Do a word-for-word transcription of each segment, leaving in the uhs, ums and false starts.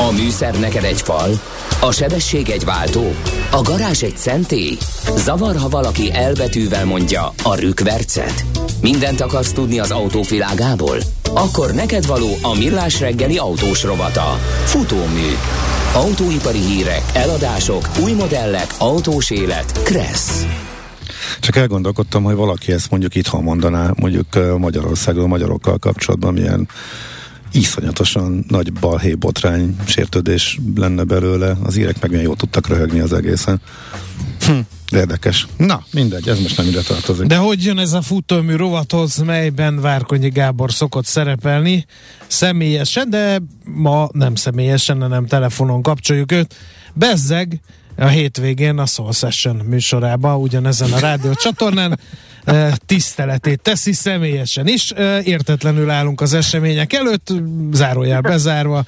A műszer neked egy fal, a sebesség egy váltó, a garázs egy szentély. Zavar, ha valaki elbetűvel mondja a rükvercet. Mindent akarsz tudni az autóvilágából? Akkor neked való a Millás reggeli autós rovata. Futómű. Autóipari hírek, eladások, új modellek, autós élet. Kressz. Csak elgondolkodtam, hogy valaki ezt mondjuk itthon mondaná, mondjuk Magyarországon, magyarokkal kapcsolatban milyen iszonyatosan nagy balhé, botrány, sértődés lenne belőle. Az írek meg milyen jól tudtak röhögni az egészen. Hm, érdekes. Na, mindegy, ez most nem ide tartozik. De hogy jön ez a futómű rovathoz, melyben Várkonyi Gábor szokott szerepelni személyesen, de ma nem személyesen, hanem telefonon kapcsoljuk őt. Bezzeg a hétvégén a Soul Session műsorában, ugyanezen a rádió csatornán tiszteletét teszi személyesen is. Értetlenül állunk az események előtt, zárójel bezárva.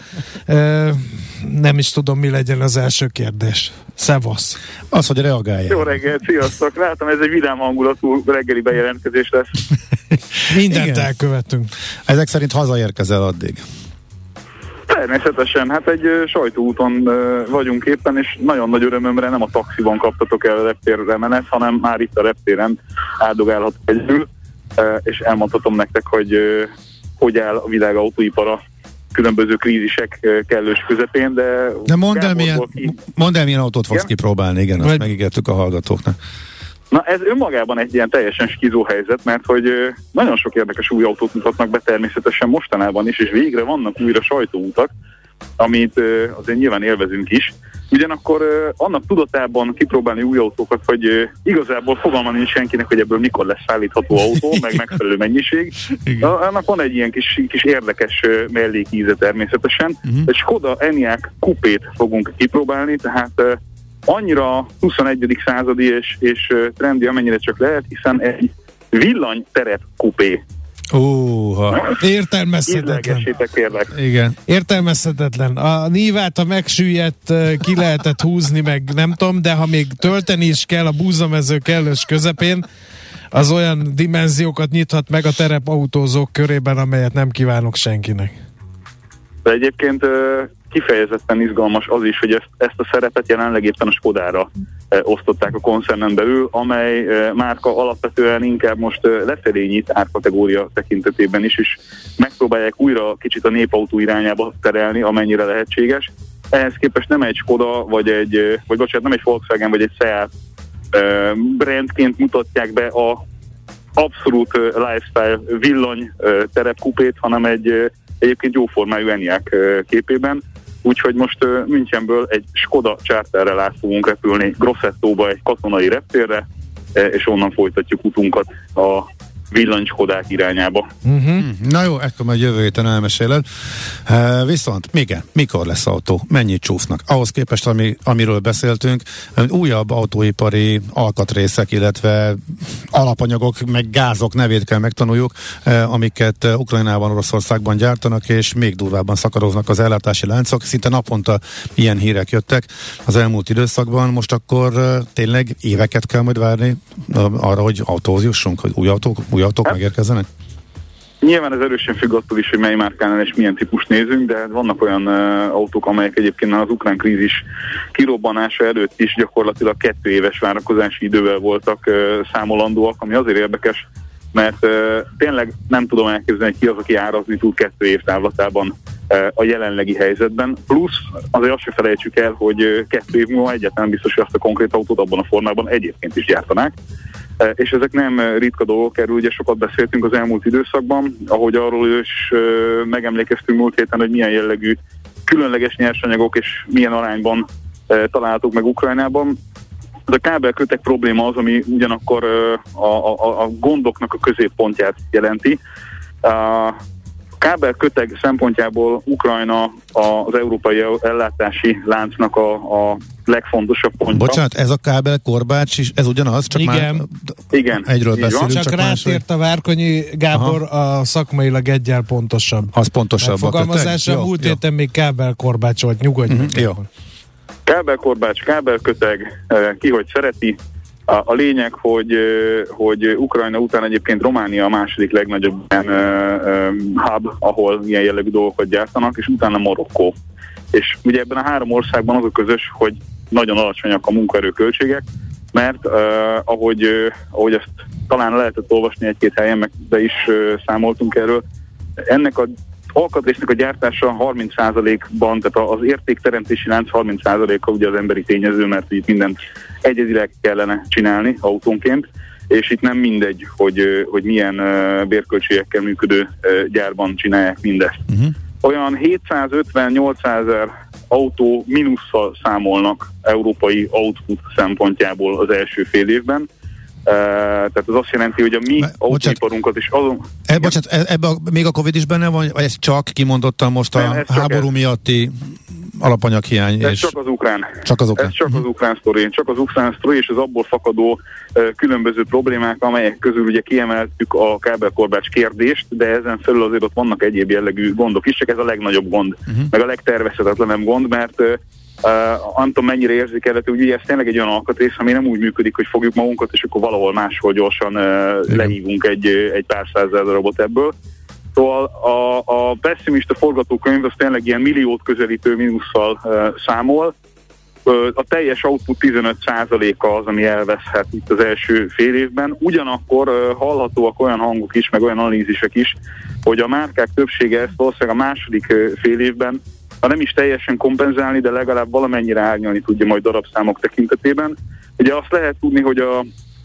Nem is tudom, mi legyen az első kérdés. Szevasz. Az, hogy reagálja. Jó reggelt, sziasztok! Látom, ez egy vidám hangulatú reggeli bejelentkezés lesz. Mindent Igen. elkövetünk. Ezek szerint hazaérkezel addig. Természetesen, hát egy uh, sajtóúton uh, vagyunk éppen, és nagyon nagy örömömre nem a taxiban kaptatok el a reptérre menet, hanem már itt a reptéren áldogálhatok együl, uh, és elmondhatom nektek, hogy uh, hogy áll a világ autóipara különböző krízisek uh, kellős közepén, de... De mondd el, milyen, ki... mondd el, milyen autót fogsz igen? kipróbálni, igen, azt Vagy... megígértük a hallgatóknak. Na ez önmagában egy ilyen teljesen skizó helyzet, mert hogy nagyon sok érdekes új autót mutatnak be természetesen mostanában is, és végre vannak újra sajtóutak, amit azért nyilván élvezünk is. Ugyanakkor annak tudatában kipróbálni új autókat, hogy igazából fogalma nincs senkinek, hogy ebből mikor lesz szállítható autó, meg megfelelő mennyiség. Annak van egy ilyen kis, kis érdekes mellékíze természetesen. Uh-huh. Egy Skoda Enyaq kupét fogunk kipróbálni, tehát annyira huszonegyedik századi és, és trendi, amennyire csak lehet, hiszen egy villanyterep kupé. Óha, értelmezhetetlen. kérlek. Igen. Értelmezhetetlen. A nívát, a megsüllyedt ki lehetett húzni, meg nem tudom, de ha még tölteni is kell a búzamező kellős közepén, az olyan dimenziókat nyithat meg a terepautózók körében, amelyet nem kívánok senkinek. De egyébként kifejezetten izgalmas az is, hogy ezt, ezt a szerepet jelenleg éppen a Skodára e, osztották a koncernen belül, amely e, márka alapvetően inkább most e, lefelé nyit árkategória tekintetében is, és megpróbálják újra kicsit a népautó irányába terelni, amennyire lehetséges. Ehhez képest nem egy Skoda, vagy egy, vagy bocsánat, nem egy Volkswagen, vagy egy Seat e, brandként mutatják be a abszolút e, lifestyle villany e, terepkupét, hanem egy e, egyébként jóformájú Enyaq képében, úgyhogy most uh, Münchenből egy Skoda charterrel át fogunk repülni Grossetóba, egy katonai reptérre, és onnan folytatjuk utunkat a villanyskodák irányába. Uh-huh. Na jó, ekkor majd jövő héten elmeséled. Uh, viszont, igen, mikor lesz autó? Mennyit csúsznak? Ahhoz képest, ami, amiről beszéltünk, újabb autóipari alkatrészek, illetve alapanyagok, meg gázok nevét kell megtanuljuk, uh, amiket uh, Ukrajnában, Oroszországban gyártanak, és még durvábban szakadoznak az ellátási láncok. Szinte naponta ilyen hírek jöttek az elmúlt időszakban. Most akkor uh, tényleg éveket kell majd várni uh, arra, hogy autóhoz jussunk, hogy új autók új autók hát, megérkezzenek? Nyilván ez erősen függ attól is, hogy mely márkánál és milyen típust nézünk, de vannak olyan uh, autók, amelyek egyébként az ukrán krízis kirobbanása előtt is gyakorlatilag kettő éves várakozási idővel voltak uh, számolandóak, ami azért érdekes, mert uh, tényleg nem tudom elképzelni, hogy ki az, aki árazni tud kettő év távlatában uh, a jelenlegi helyzetben. Plusz azért azt se felejtsük el, hogy uh, kettő év múlva egyáltalán biztos, hogy azt a konkrét autót abban a formában egyébként is gyártanák. És ezek nem ritka dolgok, erről ugye sokat beszéltünk az elmúlt időszakban, ahogy arról is megemlékeztünk múlt héten, hogy milyen jellegű különleges nyersanyagok és milyen arányban találhatók meg Ukrajnában. Ez a kábelkötek probléma az, ami ugyanakkor a, a, a gondoknak a középpontját jelenti. A kábelköteg szempontjából Ukrajna az európai ellátási láncnak a, a legfontosabb pontja. Bocsánat, ez a kábel korbács is, ez ugyanaz, csak igen. már igen. egyről beszélünk. Csak, csak rátért a Várkonyi Gábor, aha, a szakmailag egyel pontosabb. Az pontosabb. Fogalmazásra múlt héten még kábelkorbács volt, nyugodj. Uh-huh. Jó. Kábelkorbács, kábelköteg, ki hogy szereti. A, a lényeg, hogy, hogy Ukrajna után egyébként Románia a második legnagyobb ilyen, uh, hub, ahol ilyen jellegű dolgokat gyártanak, és utána Marokkó. És ugye ebben a három országban az a közös, hogy nagyon alacsonyak a munkaerőköltségek, mert uh, ahogy, uh, ahogy ezt talán lehetett olvasni egy-két helyen, meg be is uh, számoltunk erről, ennek a alkatrésznek a gyártása harminc százalékban, tehát az értékteremtési lánc harminc százaléka ugye az emberi tényező, mert itt mindent egyedileg kellene csinálni autónként, és itt nem mindegy, hogy, hogy milyen bérköltségekkel működő gyárban csinálják mindezt. Uh-huh. Olyan hétszázötven-nyolcszázezer autó mínusszal számolnak európai output szempontjából az első fél évben. Uh, tehát az azt jelenti, hogy a mi autóiparunkat is azon... E, bocsánat, e, ebben még a Covid is benne van, vagy ez csak kimondottan most a nem, háború ez. miatti alapanyaghiány? Ez és csak az ukrán. Csak az ukrán. Ez csak uh-huh. az ukrán sztori. Csak az ukrán sztori és az abból fakadó uh, különböző problémák, amelyek közül ugye kiemeltük a kábelkorbács kérdést, de ezen felül azért ott vannak egyéb jellegű gondok is, csak ez a legnagyobb gond, uh-huh. meg a legtervezhetetlenebb gond, mert uh, Uh, nem tudom mennyire érzékelhető, hogy ugye ez tényleg egy olyan alkatrész, ami nem úgy működik, hogy fogjuk magunkat, és akkor valahol máshol gyorsan uh, lehívunk egy, egy pár százezer darabot ebből. Szóval a, a pessimista forgatókönyv az tényleg ilyen milliót közelítő mínusszal uh, számol. Uh, a teljes output tizenöt százaléka az, ami elveszhet itt az első fél évben. Ugyanakkor uh, hallhatóak olyan hangok is, meg olyan analízisek is, hogy a márkák többsége ezt valószínűleg a második uh, fél évben, ha nem is teljesen kompenzálni, de legalább valamennyire árnyalni tudja majd darabszámok tekintetében. Ugye azt lehet tudni, hogy a,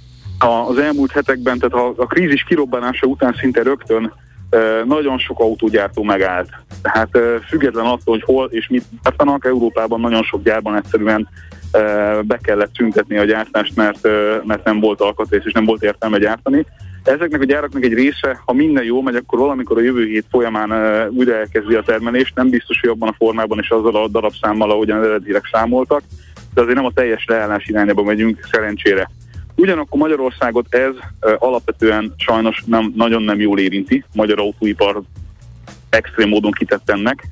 a, az elmúlt hetekben, tehát a, a krízis kirobbanása után szinte rögtön e, nagyon sok autógyártó megállt. Tehát e, független attól, hogy hol és mit gyártanak, Európában nagyon sok gyárban egyszerűen e, be kellett szüntetni a gyártást, mert, e, mert nem volt alkatrész és nem volt értelme gyártani. Ezeknek a gyáraknak egy része, ha minden jól megy, akkor valamikor a jövő hét folyamán uh, újra elkezdi a termelést, nem biztos, hogy abban a formában és azzal a darabszámmal, ahogyan eredetileg számoltak, de azért nem a teljes leállás irányába megyünk, szerencsére. Ugyanakkor Magyarországot ez uh, alapvetően sajnos nem, nagyon nem jól érinti, magyar autóipar extrém módon kitett ennek.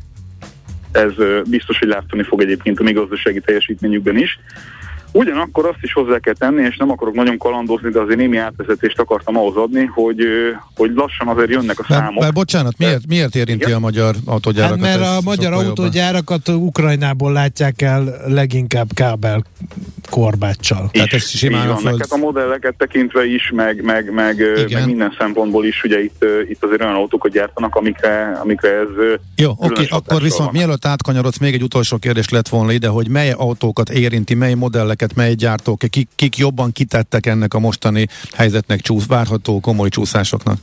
Ez uh, biztos, hogy látni fog egyébként a mi gazdasági teljesítményükben is. Ugyanakkor azt is hozzá kell tenni, és nem akarok nagyon kalandozni, de azért némi átvezetést akartam ahhoz adni, hogy, hogy lassan azért jönnek a számok. Mert, mert bocsánat, miért, miért érinti igen? a magyar autógyárakat? Hát mert a magyar autógyárakat Ukrajnából látják el leginkább kábel korbáccsal. Is, Tehát ez simán a föld... Hát a modelleket tekintve is, meg, meg, meg, meg minden szempontból is, ugye itt, itt azért olyan autókat gyártanak, amikre, amikre ez... Jó, oké, okay, akkor viszont van. Mielőtt átkanyarodsz, még egy utolsó kérdés lett volna ide, hogy mely autókat érinti, mely modelleket, mely gyártók, kik, kik jobban kitettek ennek a mostani helyzetnek, csúsz, várható komoly csúszásoknak?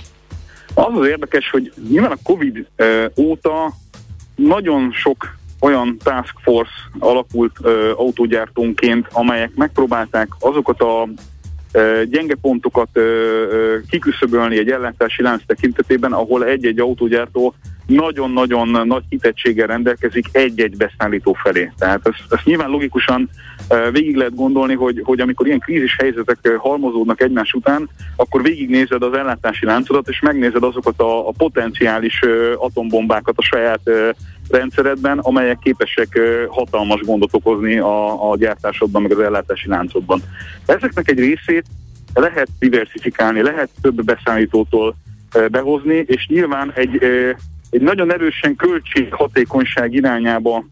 Az az érdekes, hogy nyilván a Covid ö, óta nagyon sok olyan task force alakult ö, autógyártónként, amelyek megpróbálták azokat a ö, gyenge pontokat ö, ö, kiküszöbölni egy ellátási lánc tekintetében, ahol egy-egy autógyártó nagyon-nagyon nagy hitettséggel rendelkezik egy-egy beszállító felé. Tehát ezt, ezt nyilván logikusan uh, végig lehet gondolni, hogy, hogy amikor ilyen krízis helyzetek uh, halmozódnak egymás után, akkor végignézed az ellátási láncodat, és megnézed azokat a, a potenciális uh, atombombákat a saját uh, rendszeredben, amelyek képesek uh, hatalmas gondot okozni a, a gyártásodban, meg az ellátási láncodban. Ezeknek egy részét lehet diversifikálni, lehet több beszállítótól uh, behozni, és nyilván egy uh, egy nagyon erősen költséghatékonyság irányába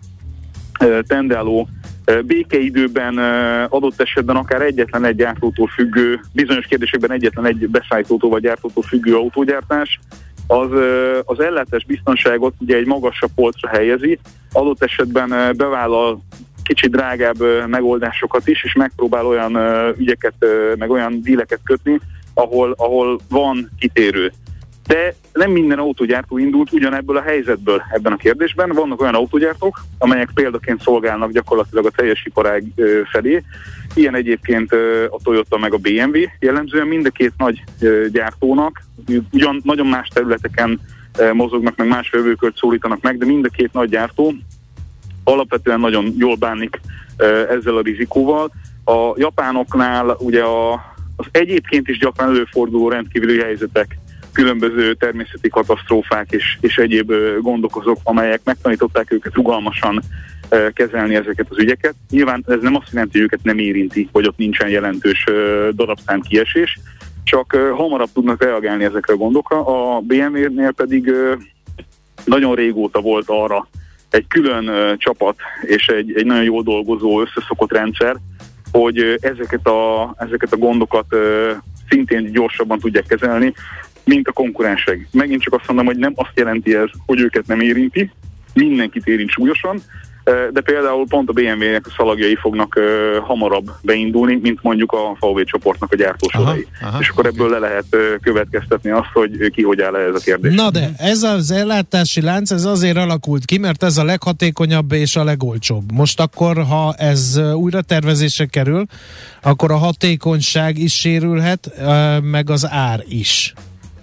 e, tendáló e, békeidőben e, adott esetben akár egyetlen egy gyártótól függő, bizonyos kérdésekben egyetlen egy beszállítótól vagy gyártótól függő autógyártás, az, e, az ellátás biztonságot ugye egy magasabb polcra helyezi, adott esetben e, bevállal kicsit drágább e, megoldásokat is, és megpróbál olyan e, ügyeket, e, meg olyan díleket kötni, ahol, ahol van kitérő. De nem minden autógyártó indult ugyanebből a helyzetből ebben a kérdésben. Vannak olyan autógyártók, amelyek példaként szolgálnak gyakorlatilag a teljes iparág felé. Ilyen egyébként a Toyota meg a bé em vé jellemzően mind a két nagy gyártónak. Ugyan nagyon más területeken mozognak, meg más vevőkört szólítanak meg, de mind a két nagy gyártó alapvetően nagyon jól bánik ezzel a rizikóval. A japánoknál ugye a, az egyébként is gyakran előforduló rendkívüli helyzetek, különböző természeti katasztrófák és, és egyéb gondok azok, amelyek megtanították őket rugalmasan uh, kezelni ezeket az ügyeket. Nyilván ez nem azt jelenti, hogy őket nem érinti, vagy ott nincsen jelentős uh, darabszám kiesés, csak uh, hamarabb tudnak reagálni ezekre a gondokra. A bé em vé-nél pedig uh, nagyon régóta volt arra egy külön uh, csapat és egy, egy nagyon jól dolgozó, összeszokott rendszer, hogy uh, ezeket, a, ezeket a gondokat uh, szintén gyorsabban tudják kezelni, mint a konkurensek. Megint csak azt mondom, hogy nem azt jelenti ez, hogy őket nem érinti, mindenkit érint súlyosan, de például pont a bé em vé-nek a szalagjai fognak uh, hamarabb beindulni, mint mondjuk a vé vé csoportnak a gyártósorai. Aha, aha, és akkor ebből le lehet uh, következtetni azt, hogy ki hogy áll ez a kérdés. Na de ez az ellátási lánc, ez azért alakult ki, mert ez a leghatékonyabb és a legolcsóbb. Most akkor, ha ez újra tervezésre kerül, akkor a hatékonyság is sérülhet, uh, meg az ár is.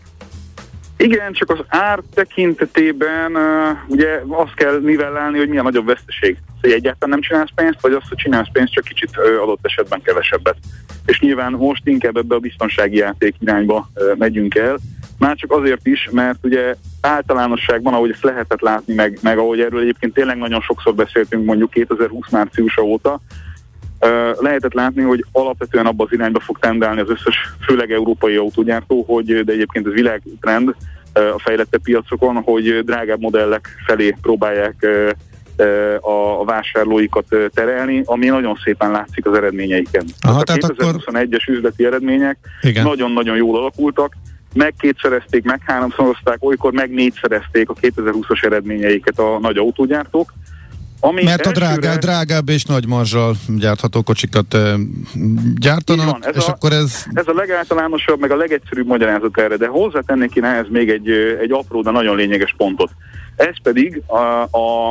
Igen, csak az ár tekintetében uh, ugye azt kell nivellálni, hogy mi a nagyobb veszteség. Hogy egyáltalán nem csinálsz pénzt, vagy azt, hogy csinálsz pénzt, csak kicsit uh, adott esetben kevesebbet. És nyilván most inkább ebbe a biztonsági játék irányba uh, megyünk el. Már csak azért is, mert ugye általánosságban, ahogy ezt lehetett látni, meg, meg ahogy erről egyébként tényleg nagyon sokszor beszéltünk mondjuk kétezer-húsz márciusa óta, Uh, lehetett látni, hogy alapvetően abba az irányba fog tendálni az összes, főleg európai autógyártó, hogy, de egyébként ez világtrend uh, a fejlettebb piacokon, hogy drágább modellek felé próbálják uh, uh, a, a vásárlóikat uh, terelni, ami nagyon szépen látszik az eredményeiken. Aha, a tehát kétezer-huszonegyes akkor... üzleti eredmények igen. nagyon-nagyon jól alakultak, meg kétszerezték, meg háromszorozták, olykor meg négyszerezték a kétezer-húszas eredményeiket a nagy autógyártók. Ami Mert a drágá, drágább és nagy marzsal gyártható kocsikat e, gyártanak, van, és a, akkor ez... Ez a legáltalánosabb, meg a legegyszerűbb magyarázat erre, de hozzátennék én ehhez még egy, egy apró, de nagyon lényeges pontot. Ez pedig a, a,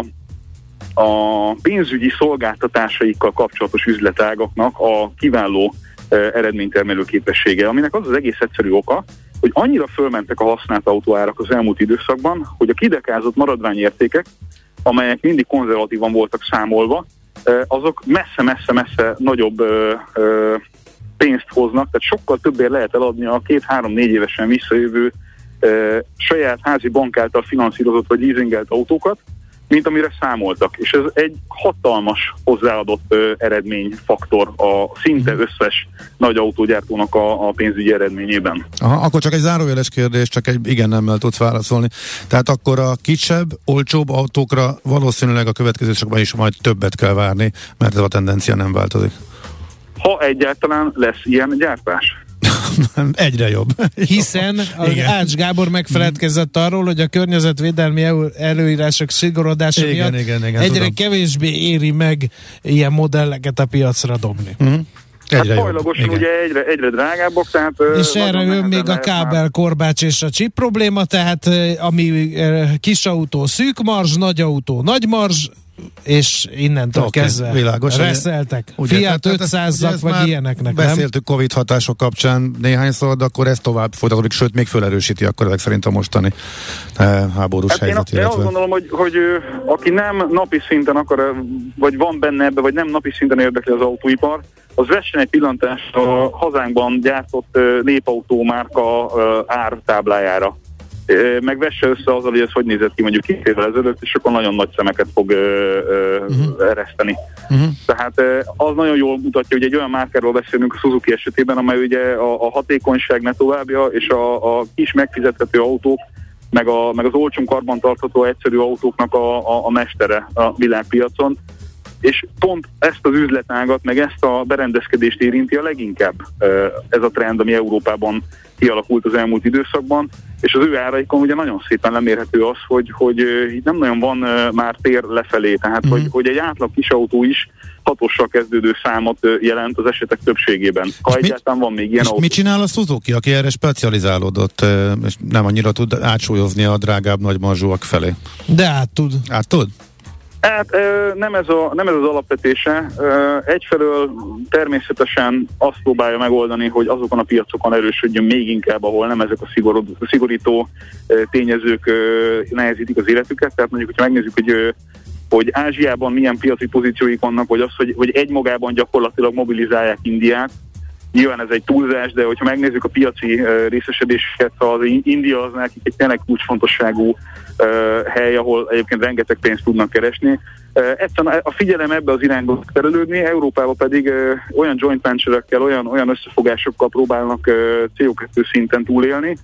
a pénzügyi szolgáltatásaikkal kapcsolatos üzletágaknak a kiváló e, eredménytermelő képessége, aminek az az egész egyszerű oka, hogy annyira fölmentek a használt autóárak az elmúlt időszakban, hogy a kidekázott maradványértékek, amelyek mindig konzervatívan voltak számolva, azok messze-messze-messze nagyobb pénzt hoznak, tehát sokkal többért lehet eladni a két-három-négy évesen visszajövő saját házi bank által finanszírozott vagy leasingelt autókat, mint amire számoltak. És ez egy hatalmas hozzáadott ö, eredményfaktor a szinte összes nagy autógyártónak a, a pénzügyi eredményében. Aha, akkor csak egy zárójeles kérdés, csak egy igen nemmel tudsz válaszolni. Tehát akkor a kisebb, olcsóbb autókra valószínűleg a következő szakban is majd többet kell várni, mert ez a tendencia nem változik. Ha egyáltalán lesz ilyen gyártás. Egyre jobb. Hiszen Ács Gábor megfeledkezett arról, hogy a környezetvédelmi előírások szigorodása igen, miatt igen, igen, egyre tudom. kevésbé éri meg ilyen modelleket a piacra dobni. Uh-huh. Egyre hát fajlagosan ugye egyre, egyre drágábbak, tehát... És erre jön még a kábel, korbács és a chip probléma, tehát ami kis autó szűk marzs, nagy autó nagy marzs, és innentől okay, kezdve világos, reszeltek. Ugye, Fiat ötszázak vagy ilyeneknek, beszéltük nem? Covid hatások kapcsán néhányszor, de akkor ez tovább folytatódik, sőt még felerősíti akkor ezek szerint a mostani eh, háborús hát helyzet. Én, én azt gondolom, hogy, hogy aki nem napi szinten akar, vagy van benne ebbe, vagy nem napi szinten érdekli az autóipar, az vessen egy pillantást a hazánkban gyártott népautómárka ártáblájára. Meg vesse össze azzal, hogy ez hogy nézett ki mondjuk két évvel ezelőtt, és akkor nagyon nagy szemeket fog ö, ö, uh-huh. ereszteni. Uh-huh. Tehát az nagyon jól mutatja, hogy egy olyan márkáról beszélünk a Suzuki esetében, amely ugye a, a hatékonyság ne továbbja, és a, a kis megfizethető autók, meg, a, meg az olcsón karbantartható egyszerű autóknak a, a, a mestere a világpiacon. És pont ezt az üzletágat, meg ezt a berendezkedést érinti a leginkább ez a trend, ami Európában kialakult az elmúlt időszakban, és az ő áraikon ugye nagyon szépen lemérhető az, hogy, hogy itt nem nagyon van már tér lefelé, tehát mm. hogy, hogy egy átlag kis autó is hatossal kezdődő számot jelent az esetek többségében. Ha és egyáltalán mit, van még ilyen és autó. Mit csinál a Suzuki, aki erre specializálódott, és nem annyira tud átsúlyozni a drágább nagymarzsúak felé? De át tud. Át tud? Hát nem ez, a, nem ez az alapvetése. Egyfelől természetesen azt próbálja megoldani, hogy azokon a piacokon erősödjön még inkább, ahol nem ezek a szigorú, szigorító tényezők nehezítik az életüket. Tehát mondjuk, hogyha megnézzük, hogy, hogy Ázsiában milyen piaci pozícióik vannak, vagy az, hogy, hogy egymagában gyakorlatilag mobilizálják Indiát. Nyilván ez egy túlzás, de hogyha megnézzük a piaci részesedéseket, az India az nekik egy tényleg kulcsfontosságú Uh, hely, ahol egyébként rengeteg pénzt tudnak keresni. Uh, egyszerűen a figyelem ebbe az irányba terelődni, Európában pedig uh, olyan joint venture-ökkel, olyan, olyan összefogásokkal próbálnak uh, cé o kettő szinten túlélni,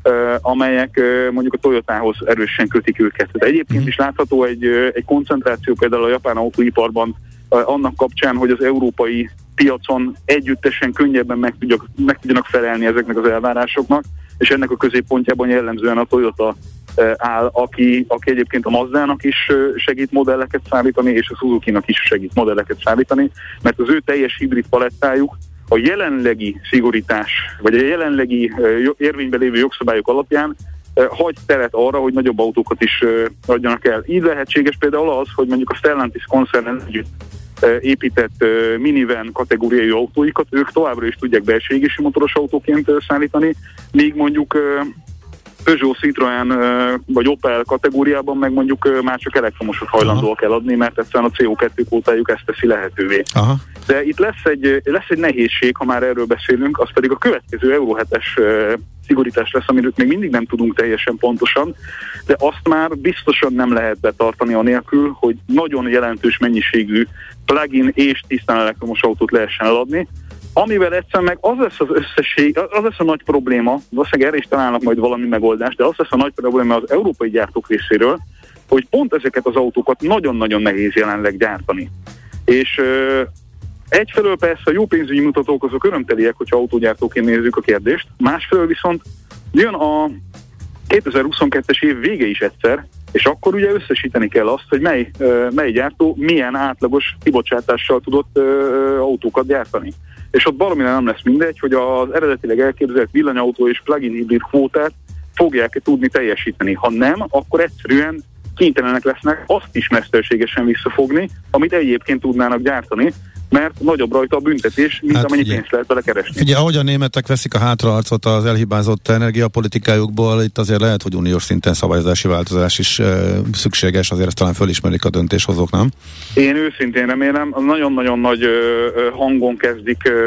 amelyek mondjuk a Toyotához erősen kötik őket. Tehát egyébként is látható egy, egy koncentráció például a japán autóiparban annak kapcsán, hogy az európai piacon együttesen könnyebben meg, tudjak, meg tudjanak felelni ezeknek az elvárásoknak, és ennek a középpontjában jellemzően a Toyota áll, aki, aki egyébként a Mazdának is segít modelleket szállítani, és a Suzuki-nak is segít modelleket szállítani, mert az ő teljes hibrid palettájuk a jelenlegi szigorítás, vagy a jelenlegi érvényben lévő jogszabályok alapján hagy teret arra, hogy nagyobb autókat is adjanak el. Így lehetséges például az, hogy mondjuk a Stellantis koncernen együtt épített minivan kategóriai autóikat ők továbbra is tudják belső égésű motoros autóként szállítani, míg mondjuk Peugeot, Citroën vagy Opel kategóriában meg mondjuk már csak elektromosot hajlandóak eladni, mert egyszerűen a cé o kettő kvótájuk ezt teszi lehetővé. Aha. De itt lesz egy, lesz egy nehézség, ha már erről beszélünk, az pedig a következő Euro hetes szigorítás lesz, amiről még mindig nem tudunk teljesen pontosan, de azt már biztosan nem lehet betartani anélkül, hogy nagyon jelentős mennyiségű plug-in és tisztán elektromos autót lehessen eladni, amivel egyszerűen meg az lesz az összesség, az lesz a nagy probléma, valószínűleg erre is találnak majd valami megoldást, de az lesz a nagy probléma az európai gyártók részéről, hogy pont ezeket az autókat nagyon-nagyon nehéz jelenleg gyártani. És ö, egyfelől persze a jó pénzügyi mutatók azok örömteliek, hogyha autógyártóként nézzük a kérdést, másfelől viszont jön a kétezer-huszonkettes év vége is egyszer, és akkor ugye összesíteni kell azt, hogy mely, ö, mely gyártó milyen átlagos kibocsátással tudott ö, autókat gyártani. És ott baromira nem lesz mindegy, hogy az eredetileg elképzelt villanyautó és plug-in hibrid kvótát fogják tudni teljesíteni. Ha nem, akkor egyszerűen kénytelenek lesznek azt is mesterségesen visszafogni, amit egyébként tudnának gyártani, mert nagyobb rajta a büntetés, mint hát amennyi figyelj, pénzt lehet bele keresni. Figyelj, ahogy a németek veszik a hátraarcot az elhibázott energiapolitikájukból, itt azért lehet, hogy uniós szinten szabályozási változás is e, szükséges, azért ezt talán fölismerik a döntéshozók, nem? Én őszintén remélem, nagyon-nagyon nagy ö, hangon kezdik ö,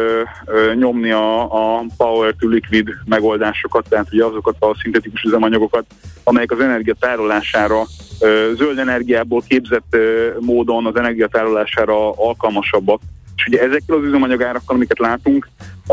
ö, nyomni a, a power to liquid megoldásokat, tehát ugye azokat a szintetikus üzemanyagokat, amelyek az energia tárolására, ö, zöld energiából képzett ö, módon az energia tárolására alkalmasabbak. És ugye ezekkel az üzemanyagárakkal, amiket látunk, a,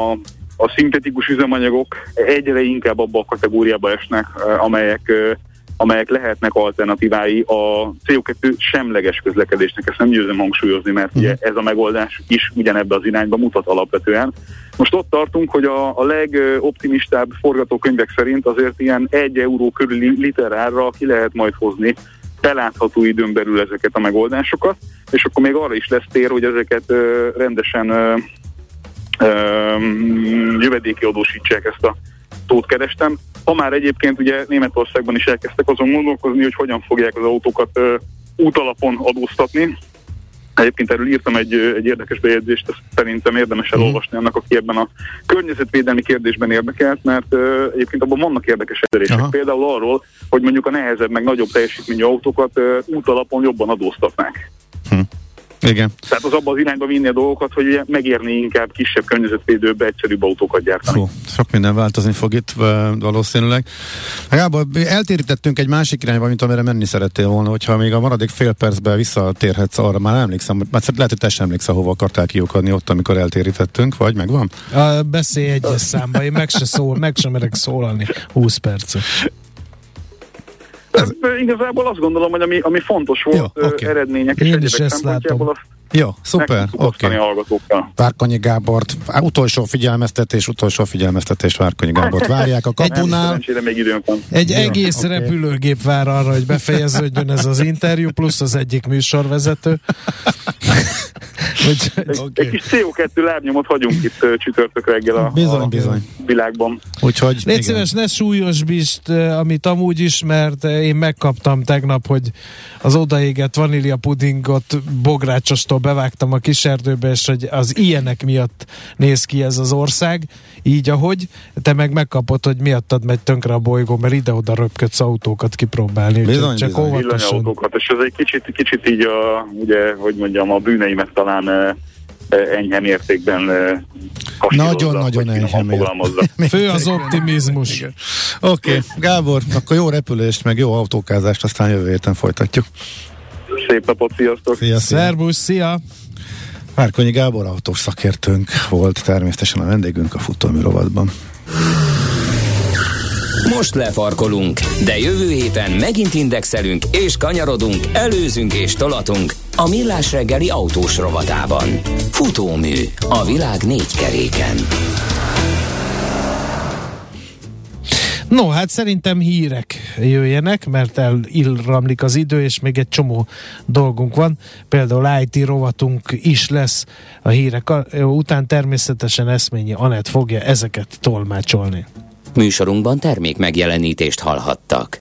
a szintetikus üzemanyagok egyre inkább abba a kategóriába esnek, amelyek, amelyek lehetnek alternatívái a cé o kettő semleges közlekedésnek. Ezt nem győzöm hangsúlyozni, mert ugye ez a megoldás is ugyanebbe az irányba mutat alapvetően. Most ott tartunk, hogy a, a legoptimistább forgatókönyvek szerint azért ilyen egy euró körüli liter árra ki lehet majd hozni belátható időn belül ezeket a megoldásokat, és akkor még arra is lesz tér, hogy ezeket ö, rendesen ö, ö, jövedéki adósítsák, ezt a tót kerestem. Ha már egyébként ugye Németországban is elkezdtek azon gondolkozni, hogy hogyan fogják az autókat ö, útalapon adóztatni. Egyébként erről írtam egy, egy érdekes bejegyzést, ezt szerintem érdemes elolvasni annak, aki ebben a környezetvédelmi kérdésben érdekelt, mert uh, egyébként abban vannak érdekes elérések. Aha. Például arról, hogy mondjuk a nehezebb, meg nagyobb teljesítményű autókat uh, útalapon jobban adóztatnák. Hm. Igen. Tehát az abban az irányba vinni a dolgokat, hogy ugye megérni inkább kisebb, környezetvédőbb, egyszerűbb autókat gyártani. Fú, sok minden változni fog itt valószínűleg. Gábor, eltérítettünk egy másik irányba, mint amire menni szerettél volna, hogyha még a maradék fél percben visszatérhetsz arra, már emlékszem, már lehet, hogy te sem emlékszel, hova akartál kiukadni ott, amikor eltérítettünk, vagy megvan? A beszélj egyes számba, én meg se szól, meg sem merek szólalni húsz percet. Ez... Igazából azt gondolom, hogy ami, ami fontos volt, jó, okay. eredmények és egyébként szempontjából azt jó, szuper, oké. Okay. Várkonyi Gábort, utolsó figyelmeztetés, utolsó figyelmeztetés Várkonyi Gábort várják a kapunál. Még időnk van. Egy jó, egész okay. repülőgép vár arra, hogy befejeződjön ez az interjú, plusz az egyik műsorvezető. Hogy, egy, okay. egy kis cé o kettő lábnyomot hagyunk itt uh, csütörtök reggel a, bizony, a bizony. világban. Úgyhogy légy szíves, ne súlyosbítsd, amit amúgy is, mert én megkaptam tegnap, hogy az odaégett vanília pudingot bográcsostól bevágtam a kiserdőbe, és hogy az ilyenek miatt néz ki ez az ország, így ahogy, te meg megkapod, hogy miattad megy tönkre a bolygó, mert ide-oda röpködsz autókat kipróbálni. Bizony, csak bizony. Villanyautókat, és ez egy kicsit, kicsit így a, ugye, hogy mondjam, a bűneimet talán enyhe mértékben nagyon-nagyon enyhe mértékben. Fő az optimizmus. Oké, okay. Gábor, akkor jó repülést, meg jó autókázást, aztán jövő héten folytatjuk. Szép napot, sziasztok! Szia, szia. Szerbusz, szia! Várkonyi Gábor autós szakértőnk volt természetesen a vendégünk a futómű rovatban. most lefarkolunk, de jövő héten megint indexelünk és kanyarodunk, előzünk és tolatunk a Millás reggeli autós rovatában. Futómű a világ négy keréken. No, hát szerintem hírek jöjjenek, mert elilramlik az idő, és még egy csomó dolgunk van. Például i té rovatunk is lesz a hírek után, természetesen Eszményi Anett fogja ezeket tolmácsolni. Műsorunkban termék megjelenítést hallhattak.